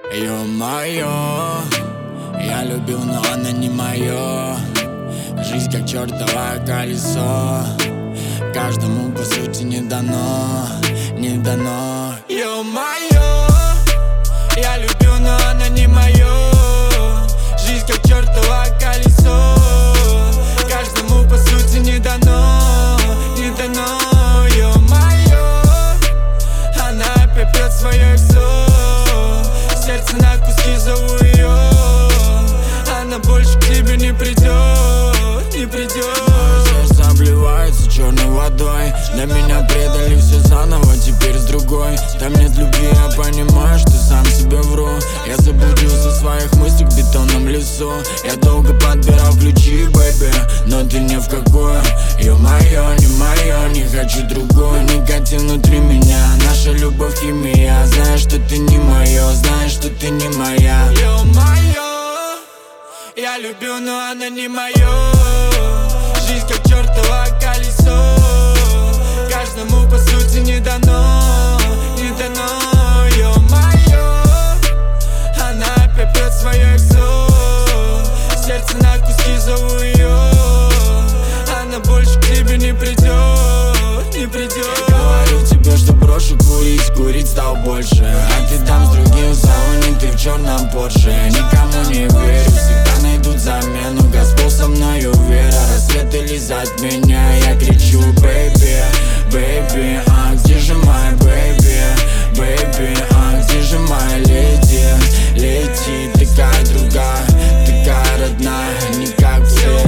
Ё-моё, я любил, но она не моё. Жизнь как чертово колесо, каждому по сути не дано, не дано. Ё-моё, я любил, но она не моё. Жизнь как чертово колесо, каждому по сути не дано, не дано. Ё-моё, она опять пьет своё иксо, сердце на куски зову её. Она больше к тебе не придет, не придет. Сердце обливается черной водой. Для меня предали все заново, теперь с другой. Там нет любви, я понимаю, что сам себе вру. Я заблудился в своих мыслях в бетонном лесу. Я долго подбирал ключи, бэйби, но ты ни в какую. Ё-моё, не моё, не хочу другую. Никотин внутри меня, наша любовь химия. Знаешь, что ты не моё, знаешь, что ты не моя. Ё-моё, я любил, но она не моё. Жизнь как чертово колесо, каждому по сути не дано, не дано. Ё-моё, она опять пьет своё иксо, сердце на куски зову её. Она больше к тебе не придет, не придет. Говорю тебе, что брошу курить, курить стал больше. А ты там с другим в салоне, ты в черном Порше. Никому не верю, всегда найдут замену. Господь со мною вера, рассветы лизать меня. Я кричу, бэйби, бэйби, а где же моя бэйби, бэйби, а где же моя леди, леди. Такая другая, такая родная, не как все.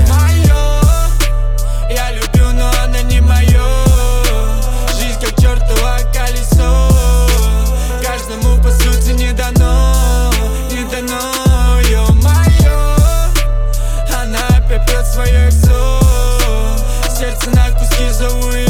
Я любил, но она не моё. Жизнь как чертово колесо, каждому по сути не дано, не дано. Ё-моё, она опять пьет своё иксо, сердце на куски зову её.